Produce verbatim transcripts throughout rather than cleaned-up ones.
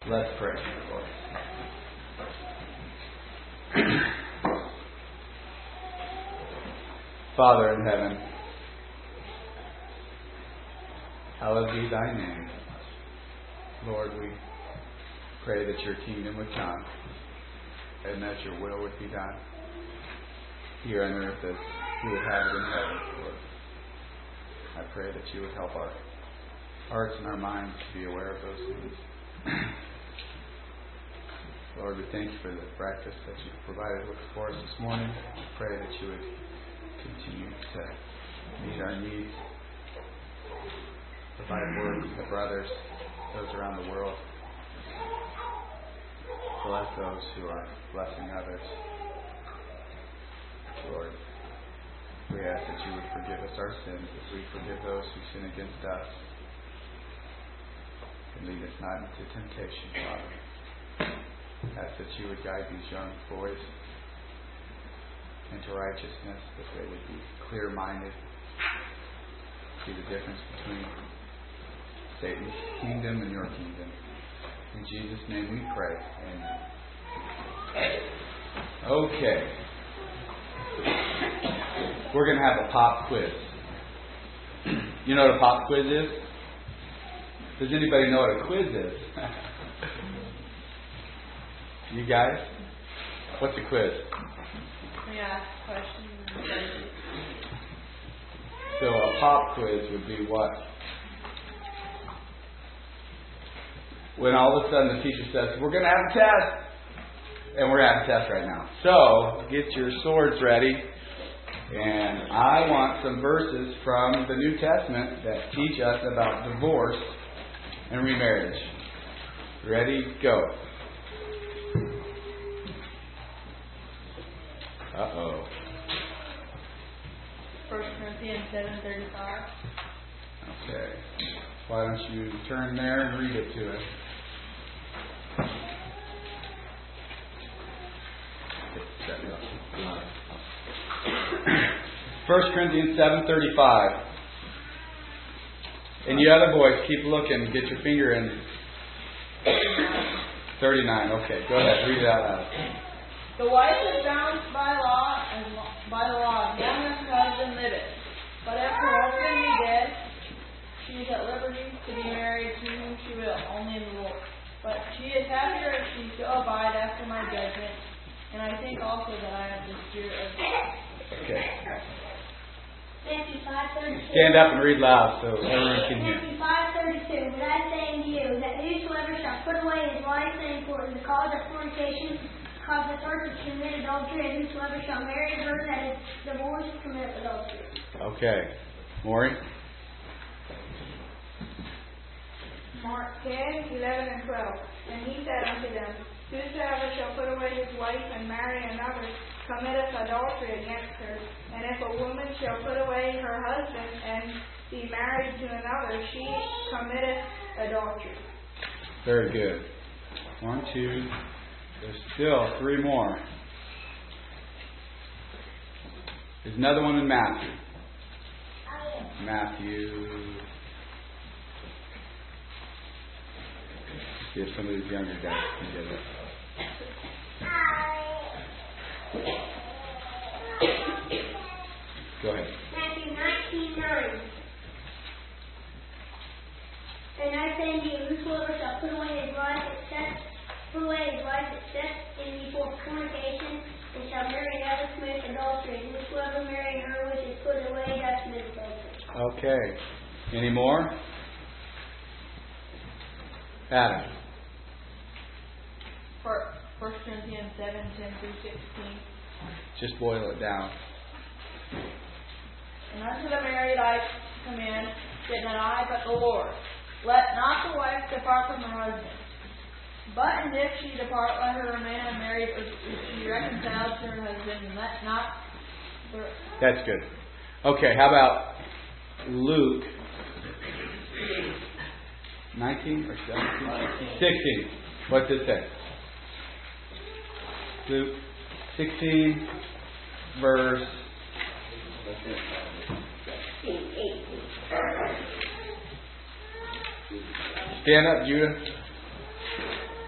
Let's pray, Lord. Father in heaven, hallowed be thy name. Lord, we pray that your kingdom would come and that your will would be done here on earth as you would have it in heaven, Lord. I pray that you would help our hearts and our minds to be aware of those things. Lord, we thank you for the breakfast that you've provided for us this morning. I pray that you would continue to meet our needs, provide words to brothers, those around the world. Bless those who are blessing others. Lord, we ask that you would forgive us our sins as we forgive those who sin against us. And lead us not into temptation, Father. Ask that you would guide these young boys into righteousness, that they would be clear-minded, see the difference between Satan's kingdom and your kingdom. In Jesus' name we pray. Amen. Okay. We're going to have a pop quiz. You know what a pop quiz is? Does anybody know what a quiz is? You guys? What's a quiz? We ask questions. So a pop quiz would be what? When all of a sudden the teacher says, we're going to have a test. And we're having a test right now. So, get your swords ready. And I want some verses from the New Testament that teach us about divorce and remarriage. Ready? Go. Uh-oh. First Corinthians seven thirty-five. Okay. Why don't you turn there and read it to us? First Corinthians seven thirty-five. And you other boys, keep looking. Get your finger in. thirty-nine. Okay, go ahead. Read it out loud. The wife is bound by law and by the law, young as her husband liveth. But if her husband be dead, she is at liberty to be married to whom she will, only in the Lord. But she is happier if she shall abide after my judgment. And I think also that I have the spirit of God. Okay. Matthew five thirty-two. Stand up and read loud so everyone can hear. Matthew five thirty-two. But I say unto you that whosoever shall put away his wife and for the cause of fornication causeth her to commit adultery, and whosoever shall marry her that is divorced commit adultery. Okay. Maury? Mark ten, eleven, and twelve. And he said unto them, whosoever shall put away his wife and marry another committeth adultery against her. And if a woman shall put away her husband and be married to another, she committeth adultery. Very good. One, two. There's still three more. There's another one in Matthew. Matthew. See if some of these younger guys can get it. Go ahead. Matthew nineteen nine. And I say unto you, whosoever shall put away his wife except put away his wife except in the fornication, and shall marry another commit adultery. And whosoever marry her which is put away doth commit adultery. Okay. Any more? Adam. First Corinthians seven ten through sixteen. Just boil it down. And unto the married I command, that not I but the Lord. Let not the wife depart from her husband. But and if she depart, let her remain unmarried, or she reconciled to her husband, and let not the... That's good. Okay, how about Luke nineteen or seventeen? sixteen. What's it say? Luke sixteen, verse... Stand up, Judah.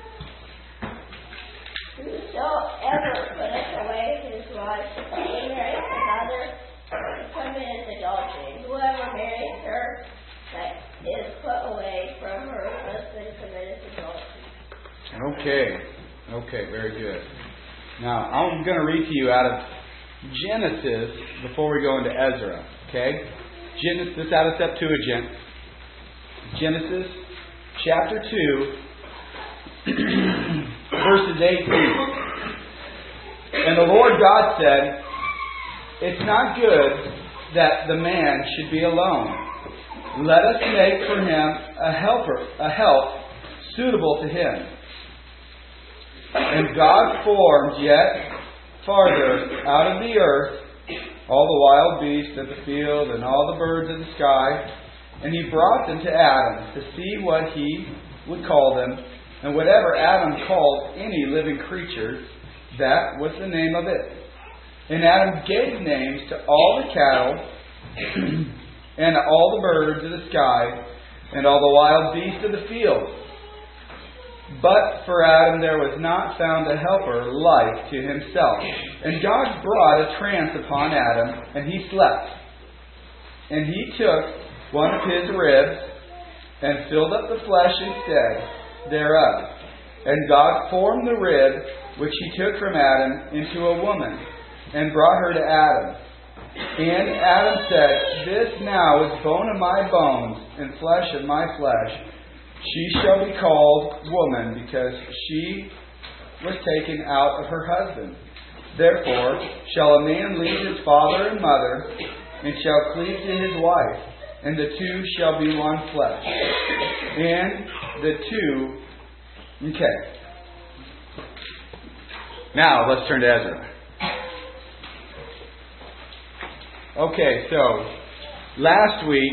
Okay. Okay, very good. Now, I'm going to read to you out of Genesis before we go into Ezra. Okay? Genesis out of Septuagint. Genesis chapter two, verses eighteen. And the Lord God said, "It's not good that the man should be alone. Let us make for him a helper, a help suitable to him." And God formed yet farther out of the earth all the wild beasts of the field and all the birds of the sky, and He brought them to Adam to see what he would call them. And whatever Adam called any living creature, that was the name of it. And Adam gave names to all the cattle and all the birds of the sky and all the wild beasts of the field. But for Adam there was not found a helper like to himself. And God brought a trance upon Adam, and he slept. And He took one of his ribs and filled up the flesh instead thereof. And God formed the rib which He took from Adam into a woman, and brought her to Adam. And Adam said, "This now is bone of my bones, and flesh of my flesh. She shall be called woman, because she was taken out of her husband. Therefore shall a man leave his father and mother, and shall cleave to his wife, and the two shall be one flesh." And the two... Okay. Now, let's turn to Ezra. Okay, so, last week,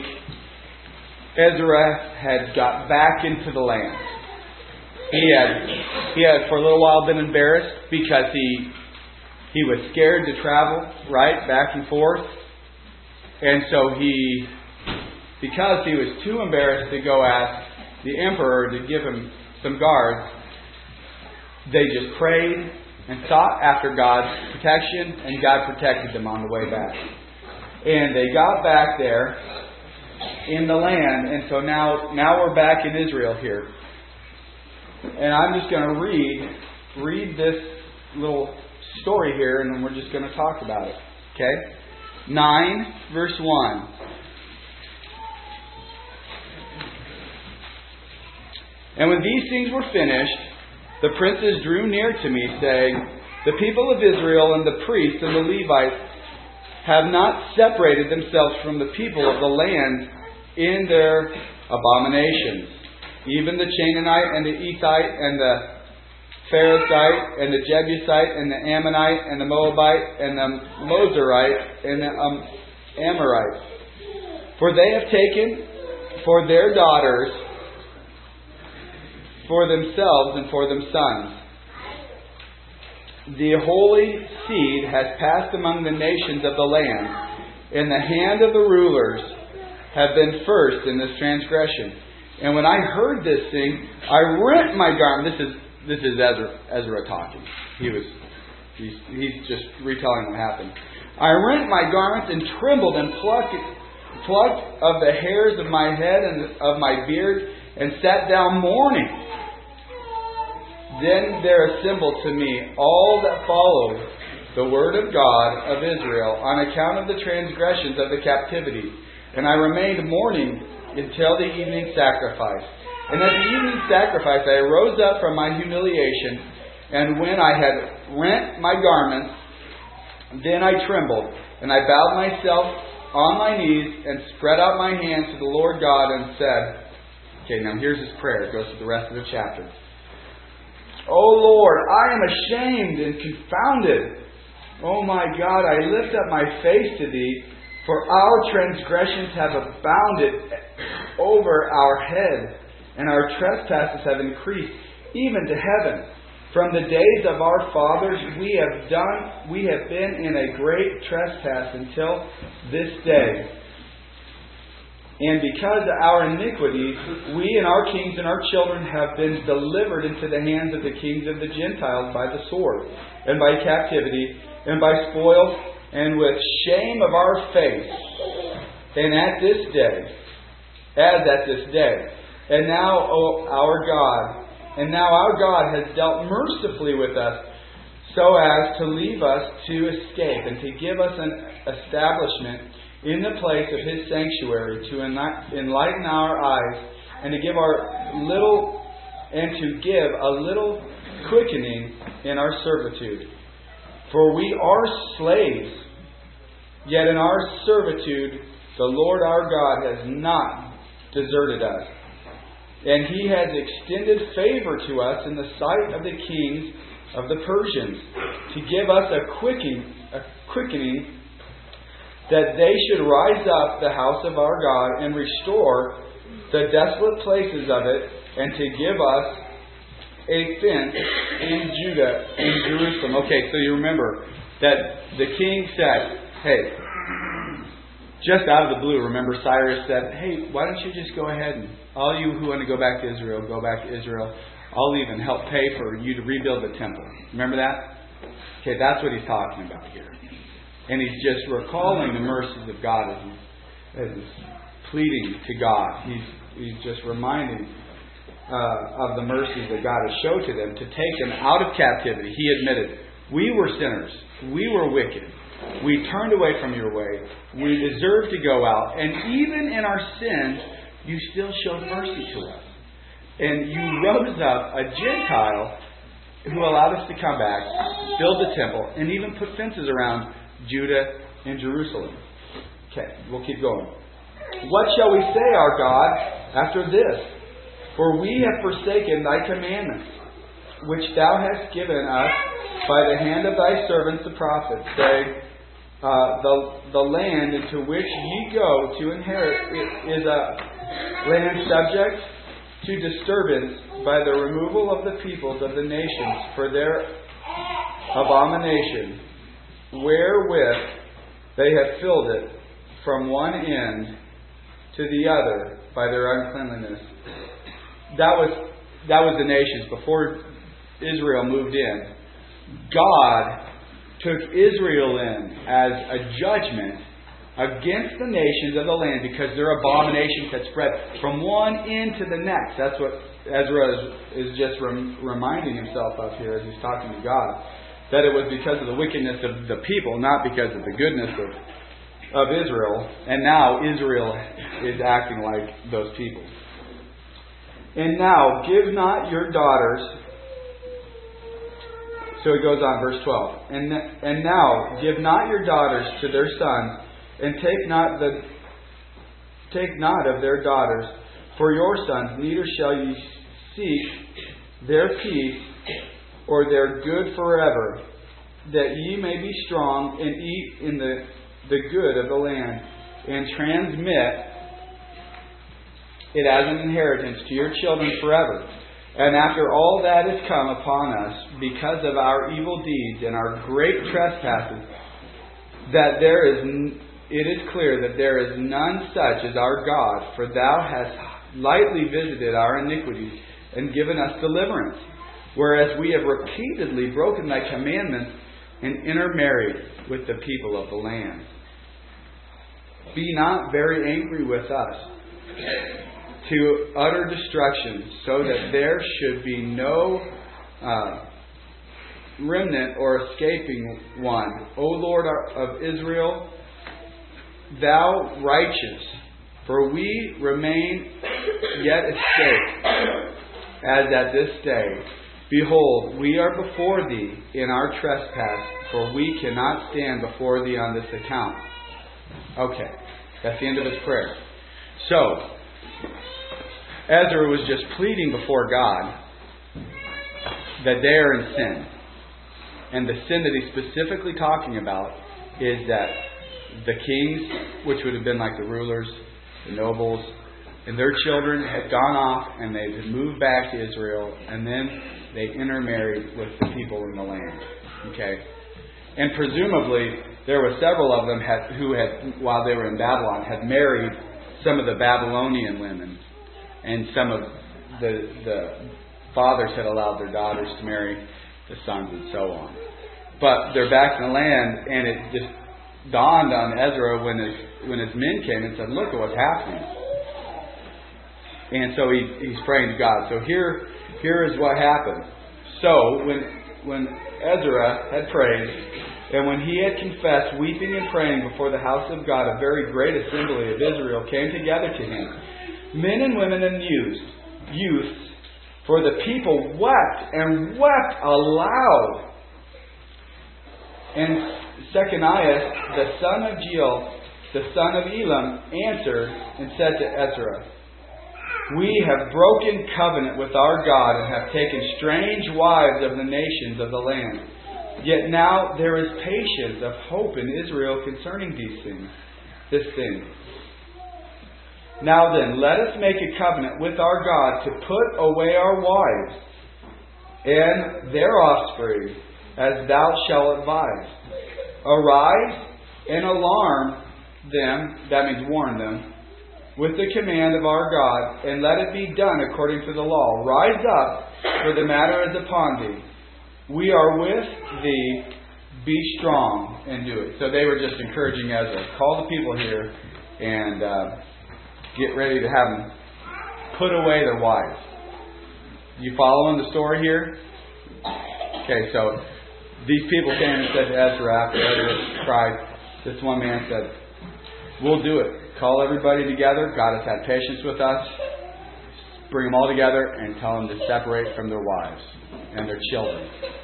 Ezra had got back into the land. He had, he had for a little while been embarrassed because he he was scared to travel, right, back and forth. And so he, because he was too embarrassed to go ask the emperor to give him some guards, they just prayed and sought after God's protection, and God protected them on the way back. And they got back there in the land, and so now now we're back in Israel here. And I'm just going to read read this little story here, and then we're just going to talk about it. Okay? nine, verse one. And when these things were finished, the princes drew near to me, saying, "The people of Israel and the priests and the Levites have not separated themselves from the people of the land in their abominations. Even the Canaanite and the Ethite and the Pharisite and the Jebusite and the Ammonite and the Moabite and the Mozarite and the um, Amorite. For they have taken for their daughters for themselves and for them sons. The holy seed has passed among the nations of the land, and the hand of the rulers have been first in this transgression. And when I heard this thing, I rent my garment." This is this is Ezra, Ezra talking. He was he's, he's just retelling what happened. "I rent my garments and trembled and plucked plucked of the hairs of my head and of my beard and sat down mourning. Then there assembled to me all that followed the word of God of Israel on account of the transgressions of the captivity. And I remained mourning until the evening sacrifice. And at the evening sacrifice I arose up from my humiliation, and when I had rent my garments, then I trembled, and I bowed myself on my knees and spread out my hands to the Lord God and said," okay, now here's his prayer. It goes to the rest of the chapter. "O Lord, I am ashamed and confounded. O my God, I lift up my face to Thee, for our transgressions have abounded over our head, and our trespasses have increased even to heaven. From the days of our fathers we have done, we have been in a great trespass until this day. And because of our iniquities, we and our kings and our children have been delivered into the hands of the kings of the Gentiles by the sword, and by captivity, and by spoil, and with shame of our face. And at this day, as at this day, and now, O our God, And now our God has dealt mercifully with us, so as to leave us to escape and to give us an establishment in the place of His sanctuary, to enlighten our eyes, and to give our little and to give a little quickening in our servitude. For we are slaves, yet in our servitude the Lord our God has not deserted us. And He has extended favor to us in the sight of the kings of the Persians, to give us a quickening, a quickening that they should rise up the house of our God and restore the desolate places of it, and to give us a fence in Judah, in Jerusalem. Okay, so you remember that the king said, hey, just out of the blue, remember Cyrus said, hey, why don't you just go ahead and all you who want to go back to Israel, go back to Israel. I'll even help pay for you to rebuild the temple. Remember that? Okay, that's what he's talking about here. And he's just recalling the mercies of God as he's, as he's pleading to God. He's, he's just reminding uh, of the mercies that God has showed to them to take them out of captivity. He admitted, we were sinners. We were wicked. We turned away from your way. We deserve to go out. And even in our sins, you still showed mercy to us. And you rose up a Gentile who allowed us to come back, build the temple, and even put fences around Judah and Jerusalem. Okay, we'll keep going. What shall we say, our God, after this? For we have forsaken thy commandments, which thou hast given us by the hand of thy servants the prophets, saying, uh, the, the land into which ye go to inherit is a land subject to disturbance by the removal of the peoples of the nations for their abomination, wherewith they have filled it from one end to the other by their uncleanliness. That was that was the nations before Israel moved in. God took Israel in as a judgment against the nations of the land because their abominations had spread from one end to the next. That's what Ezra is, is just rem, reminding himself of here as he's talking to God. That it was because of the wickedness of the people, not because of the goodness of, of Israel. And now Israel is acting like those people. And now, give not your daughters... So it goes on, verse twelve. And, and now, give not your daughters to their sons, and take not the take not of their daughters for your sons, neither shall ye seek their peace or their good forever, that ye may be strong and eat in the, the good of the land, and transmit it as an inheritance to your children forever. And after all that is come upon us, because of our evil deeds and our great trespasses, that there is, it is clear that there is none such as our God, for thou hast lightly visited our iniquities and given us deliverance, whereas we have repeatedly broken thy commandments and intermarried with the people of the land. Be not very angry with us, to utter destruction, so that there should be no uh, remnant or escaping one. O Lord of Israel, thou righteous, for we remain yet escaped, as at this day. Behold, we are before thee in our trespass, for we cannot stand before thee on this account. Okay, that's the end of his prayer. So, Ezra was just pleading before God that they are in sin. And the sin that he's specifically talking about is that the kings, which would have been like the rulers, the nobles, and their children had gone off and they had moved back to Israel, and then they intermarried with the people in the land. Okay? And presumably, there were several of them had, who had, while they were in Babylon, had married some of the Babylonian women. And some of the, the fathers had allowed their daughters to marry the sons and so on. But they're back in the land, and it just dawned on Ezra when his, when his men came and said, look at what's happening. And so he, he's praying to God. So here here is what happened. So, when, when Ezra had prayed, and when he had confessed, weeping and praying before the house of God, a very great assembly of Israel came together to him, men and women and youths, youths, for the people wept and wept aloud. And Shechaniah, the son of Jeiel, the son of Elam, answered and said to Ezra, we have broken covenant with our God and have taken strange wives of the nations of the land. Yet now there is patience of hope in Israel concerning these things, this thing. Now then, let us make a covenant with our God to put away our wives and their offspring, as thou shalt advise. Arise and alarm them, that means warn them, with the command of our God, and let it be done according to the law. Rise up, for the matter is upon thee. We are with thee, be strong, and do it. So they were just encouraging Ezra. Call the people here and uh, get ready to have them put away their wives. You following the story here? Okay, so these people came and said to Ezra after Ezra cried. This one man said, we'll do it. Call everybody together. God has had patience with us. Bring them all together and tell them to separate from their wives and their children.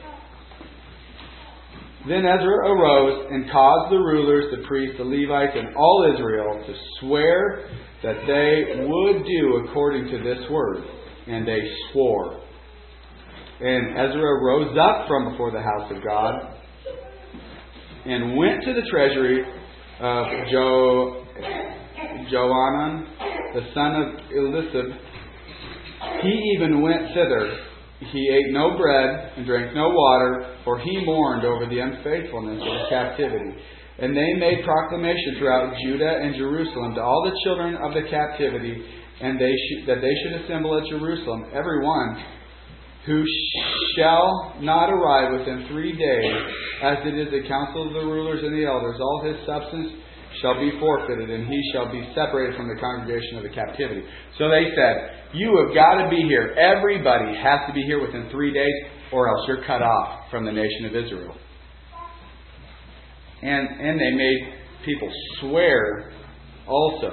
Then Ezra arose and caused the rulers, the priests, the Levites, and all Israel to swear that they would do according to this word. And they swore. And Ezra rose up from before the house of God and went to the treasury of Jo, Johanan, the son of Elisab. He even went thither. He ate no bread and drank no water, for he mourned over the unfaithfulness of his captivity. And they made proclamation throughout Judah and Jerusalem to all the children of the captivity, and they sh- that they should assemble at Jerusalem, every one who shall not arrive within three days, as it is the counsel of the rulers and the elders, all his substance shall be forfeited, and he shall be separated from the congregation of the captivity. So they said, you have got to be here. Everybody has to be here within three days, or else you're cut off from the nation of Israel. And, and they made people swear also.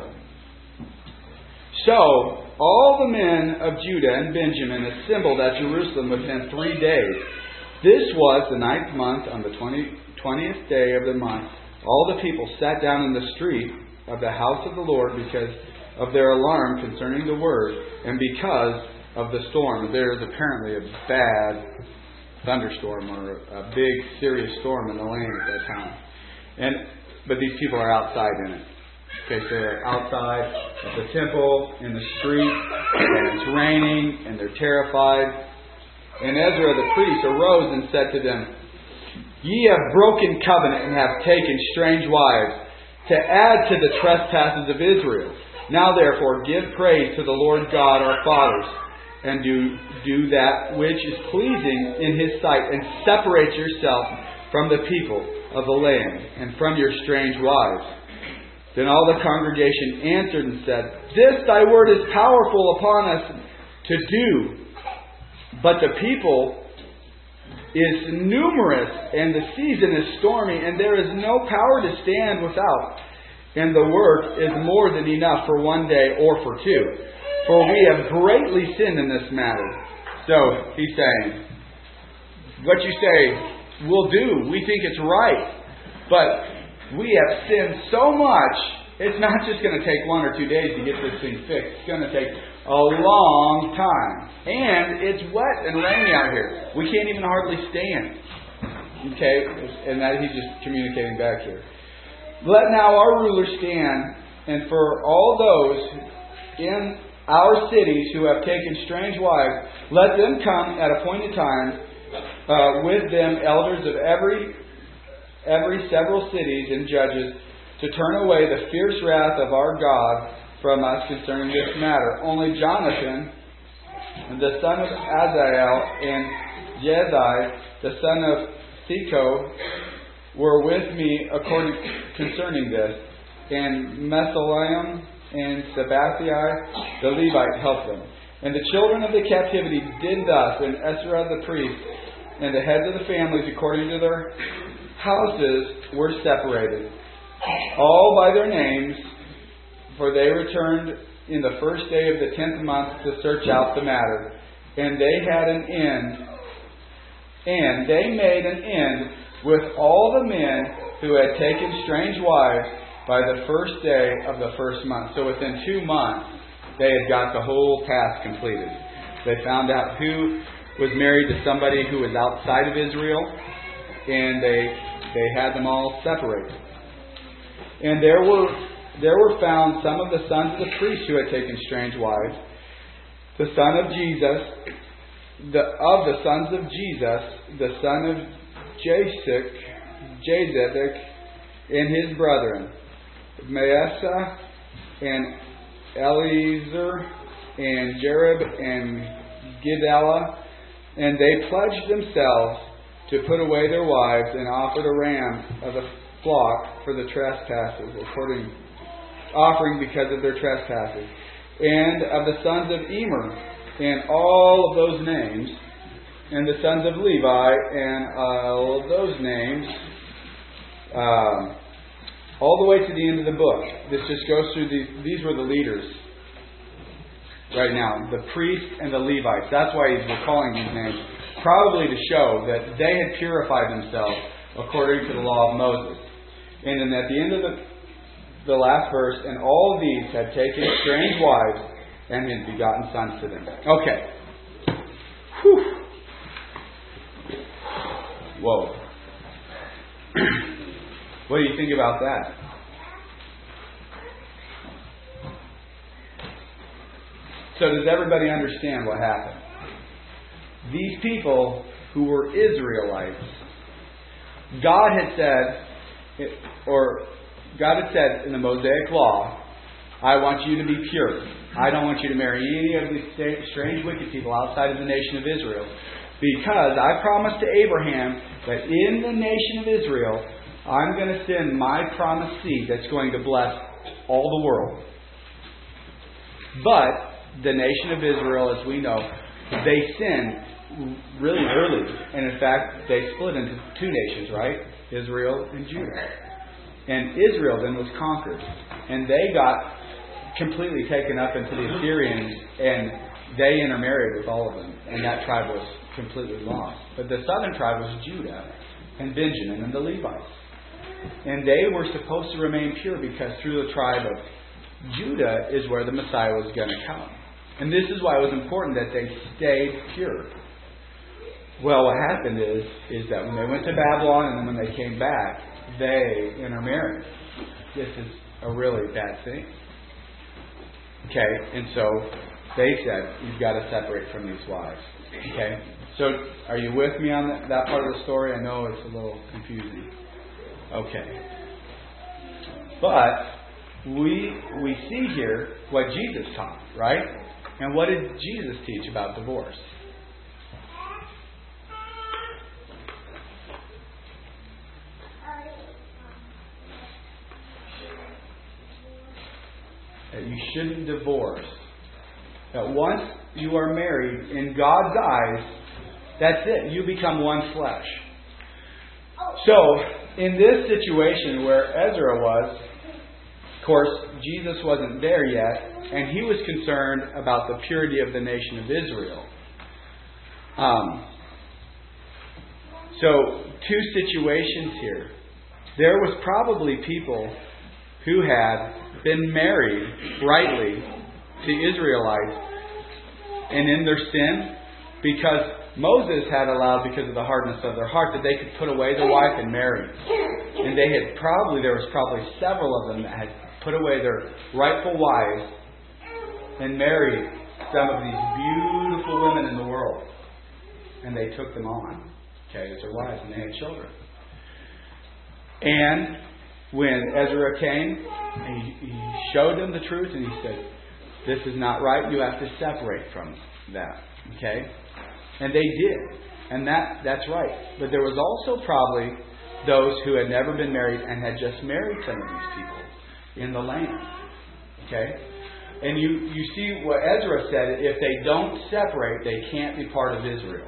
So, all the men of Judah and Benjamin assembled at Jerusalem within three days. This was the ninth month, on the twentieth day of the month. All the people sat down in the street of the house of the Lord because of their alarm concerning the word, and because of the storm. There is apparently a bad thunderstorm or a big, serious storm in the land at that time. And but these people are outside in it. Okay, so they're outside of the temple, in the street, and it's raining, and they're terrified. And Ezra the priest arose and said to them, ye have broken covenant and have taken strange wives, to add to the trespasses of Israel. Now therefore give praise to the Lord God our fathers, and do, do that which is pleasing in His sight, and separate yourself from the people of the land, and from your strange wives. Then all the congregation answered and said, this thy word is powerful upon us to do, but the people is numerous, and the season is stormy, and there is no power to stand without. And the work is more than enough for one day or for two. For we have greatly sinned in this matter. So, he's saying, what you say, we'll do. We think it's right. But we have sinned so much, it's not just going to take one or two days to get this thing fixed. It's going to take a long time. And it's wet and rainy out here. We can't even hardly stand. Okay? And that he's just communicating back here. Let now our rulers stand, and for all those in our cities who have taken strange wives, let them come at appointed times, uh, with them elders of every every several cities and judges, to turn away the fierce wrath of our God from us concerning this matter. Only Jonathan, the son of Azael, and Jezai, the son of Theko, were with me according concerning this, and Mesulaim and Sabbathai the Levite helped them. And the children of the captivity did thus, and Ezra the priest and the heads of the families according to their houses were separated, all by their names, for they returned in the first day of the tenth month to search out the matter. And they had an end, and they made an end with all the men who had taken strange wives by the first day of the first month. So within two months, they had got the whole task completed. They found out who was married to somebody who was outside of Israel, and they they had them all separated. And there were there were found some of the sons of the priests who had taken strange wives. The son of Jesus, the of the sons of Jesus, the son of Jasek, Jazedek, and his brethren, Maaseh and Eliezer and Jerib and Gidelah, and they pledged themselves to put away their wives and offered a ram of the flock for the trespasses, according offering because of their trespasses. And of the sons of Emer, and all of those names, and the sons of Levi, and all of those names, um, all the way to the end of the book. This just goes through these. These were the leaders right now, the priests and the Levites. That's why he's recalling these names, probably to show that they had purified themselves according to the law of Moses. And then at the end of the the last verse, and all of these had taken strange wives and had begotten sons to them. Okay. Whew. Whoa. What do you think about that? So does everybody understand what happened? These people who were Israelites, God had said, or God had said in the Mosaic Law, I want you to be pure. I don't want you to marry any of these strange, wicked people outside of the nation of Israel. Because I promised to Abraham that in the nation of Israel, I'm going to send my promised seed that's going to bless all the world. But the nation of Israel, as we know, they sinned really early. And in fact, they split into two nations, right? Israel and Judah. And Israel then was conquered. And they got completely taken up into the Assyrians, and they intermarried with all of them. And that tribe was completely lost. But the southern tribe was Judah and Benjamin and the Levites. And they were supposed to remain pure because through the tribe of Judah is where the Messiah was going to come. And this is why it was important that they stayed pure. Well, what happened is, is that when they went to Babylon and then when they came back, they intermarried. This is a really bad thing. Okay, and so they said, you've got to separate from these wives. Okay, so are you with me on that, that part of the story? I know it's a little confusing. Okay. But we we see here what Jesus taught, right? And what did Jesus teach about divorce? That you shouldn't divorce. That once you are married, in God's eyes, that's it. You become one flesh. So, in this situation where Ezra was, of course, Jesus wasn't there yet, and he was concerned about the purity of the nation of Israel. Um, so, two situations here. There was probably people who had been married rightly to Israelites, and in their sin, because Moses had allowed, because of the hardness of their heart, that they could put away their wife and marry. And they had probably, there was probably several of them that had put away their rightful wives and married some of these beautiful women in the world. And they took them on, okay, as their wives, and they had children. And when Ezra came, he, he showed them the truth, and he said, this is not right, you have to separate from that, okay? And they did. And that that's right. But there was also probably those who had never been married and had just married some of these people in the land. Okay? And you, you see what Ezra said, if they don't separate, they can't be part of Israel.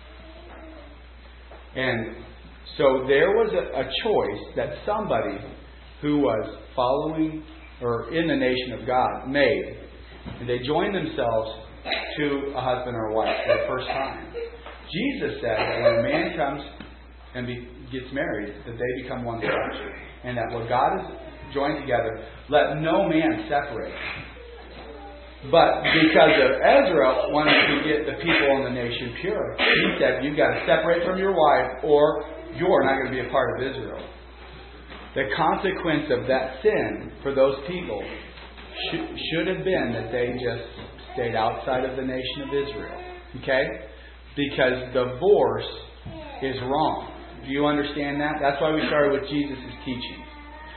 And so there was a, a choice that somebody who was following or in the nation of God made. And they joined themselves to a husband or a wife for the first time. Jesus said that when a man comes and be, gets married, that they become one flesh. And that what God has joined together, let no man separate. But because of Ezra wanting to get the people in the nation pure, he said, you've got to separate from your wife or you're not going to be a part of Israel. The consequence of that sin for those people sh- should have been that they just stayed outside of the nation of Israel. Okay? Because divorce is wrong. Do you understand that? That's why we started with Jesus' teaching.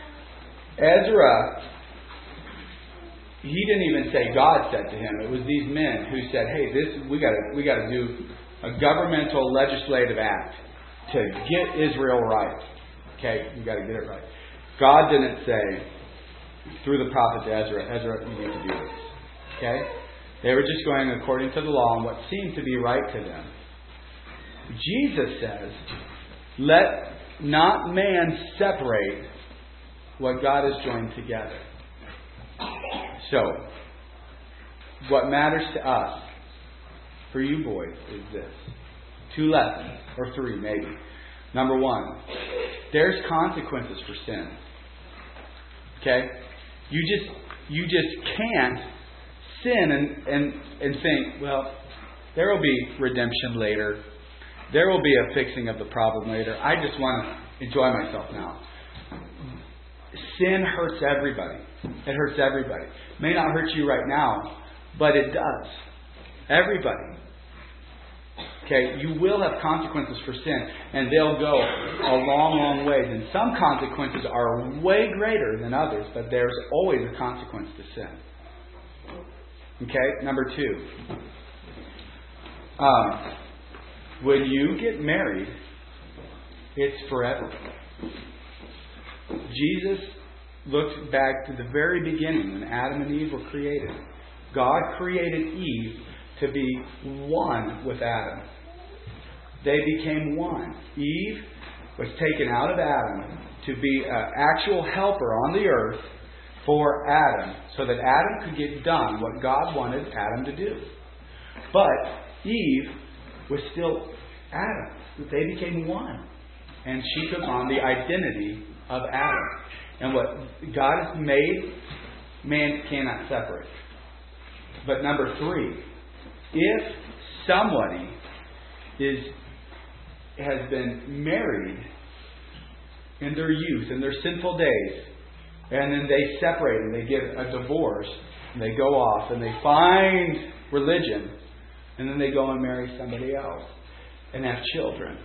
Ezra, he didn't even say God said to him. It was these men who said, hey, this we got to we got to do a governmental legislative act to get Israel right. Okay, you got to get it right. God didn't say through the prophet to Ezra, Ezra, you need to do this. Okay? They were just going according to the law and what seemed to be right to them. Jesus says, let not man separate what God has joined together. So, what matters to us, for you boys, is this. Two lessons, or three maybe. Number one, there's consequences for sin. Okay? You just you just can't sin and, and, and think, well, there will be redemption later. There will be a fixing of the problem later. I just want to enjoy myself now. Sin hurts everybody. It hurts everybody. It may not hurt you right now, but it does. Everybody. Okay, you will have consequences for sin, and they'll go a long, long ways. And some consequences are way greater than others, but there's always a consequence to sin. Okay, number two. Um, when you get married, it's forever. Jesus looked back to the very beginning when Adam and Eve were created. God created Eve to be one with Adam. They became one. Eve was taken out of Adam to be an actual helper on the earth for Adam, so that Adam could get done what God wanted Adam to do. But Eve was still Adam. They became one. And she took on the identity of Adam. And what God has made, man cannot separate. But number three, if somebody is has been married in their youth, in their sinful days, and then they separate and they get a divorce, and they go off and they find religion, and then they go and marry somebody else and have children,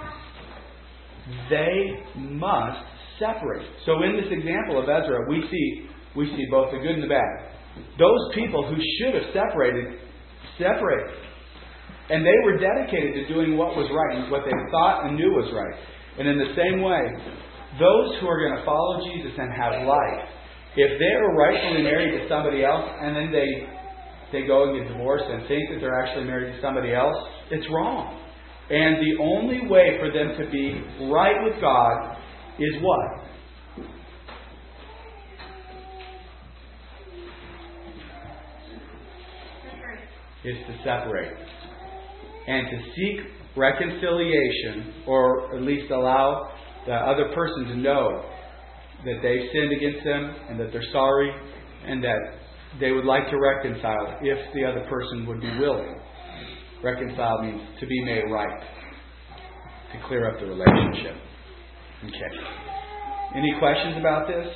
they must separate. So in this example of Ezra, we see we see both the good and the bad. Those people who should have separated, separated. And they were dedicated to doing what was right, and what they thought and knew was right. And in the same way, those who are going to follow Jesus and have life, if they are rightfully married to somebody else, and then they they go and get divorced and think that they're actually married to somebody else, it's wrong. And the only way for them to be right with God is what? Is to separate. And to seek reconciliation, or at least allow the other person to know that they've sinned against them and that they're sorry and that they would like to reconcile if the other person would be willing. Reconcile means to be made right, to clear up the relationship. Okay. Any questions about this?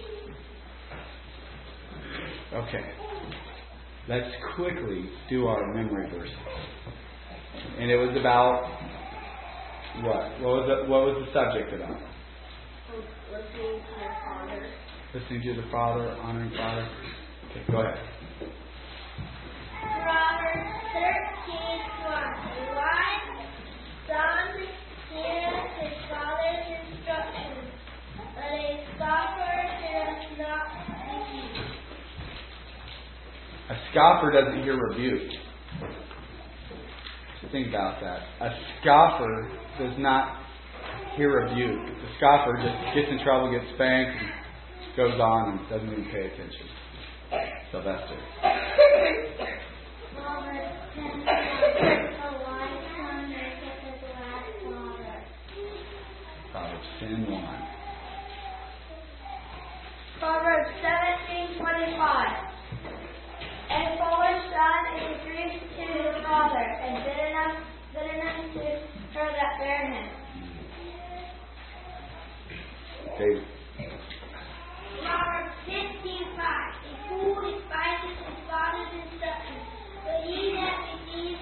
Okay. Let's quickly do our memory verses. And it was about what? What was the, what was the subject about? Listening to your father. Listening to the Father, honoring Father. Okay, go ahead. Proverbs thirteen one. A wise son hears his father's instructions, but a scoffer does not heed. scoffer doesn't hear rebuke. Think about that. A scoffer does not hear rebuke. The scoffer just gets in trouble, gets spanked, and goes on and doesn't even pay attention. Sylvester. Proverbs ten, a wise son maketh a glad father. Proverbs ten one. Proverbs seventeen twenty-five. A foolish son is a grief to his father, and bitterness, bitterness to her that bare him. David. Proverbs fifteen five. A fool despises his father's instruction, but he that receives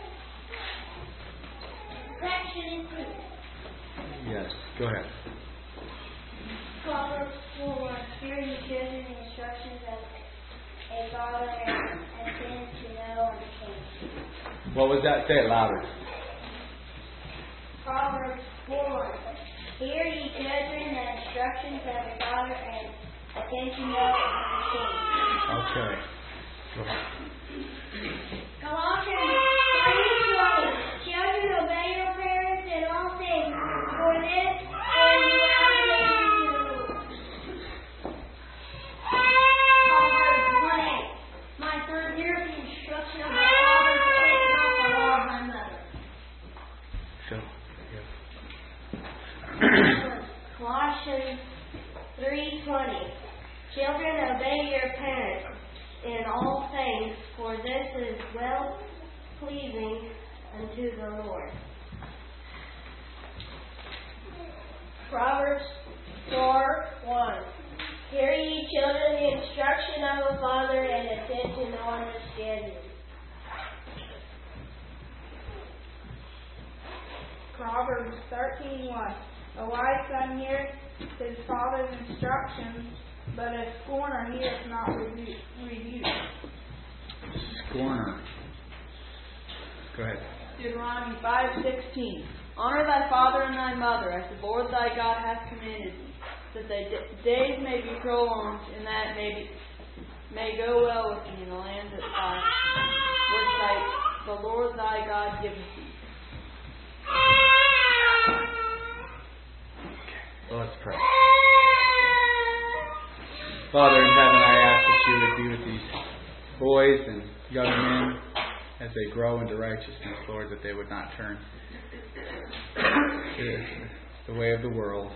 correction is good. Yes, go ahead. Proverbs four one. Hear ye children the instructions of a father, and attend to know and king. What was that? Say it louder. Proverbs four one. Hear ye children the instructions of a father, and attend to know and king. Okay. Go ahead. Colossians three twenty. Children, obey your parents in all things, for this is well pleasing to the Lord. Proverbs one eight. My son, hear the instruction of thy father, forsake not the law of thy mother. So, Colossians three twenty. Children, obey your parents in all things, for this is well pleasing unto the Lord. Proverbs four one. Hear ye children the instruction of a father, and attend to know understanding. Proverbs thirteen one. A wise son heareth his father's instructions, but a scorner heareth not rebu- rebuke. Scorner. Go ahead. Deuteronomy five sixteen. Honor thy father and thy mother, as the Lord thy God hath commanded thee, that thy d- days may be prolonged, and that may be, may go well with thee in the land that thy, which thy, the Lord thy God giveth thee. Well, let's pray. Father in heaven, I ask that you would be with these boys and young men as they grow into righteousness, Lord, that they would not turn to the way of the world,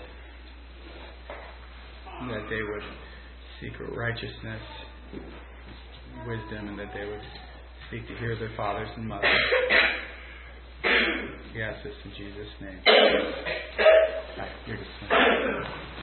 that they would seek righteousness, wisdom, and that they would seek to hear their fathers and mothers. We ask this in Jesus' name. Right, you're dismissed.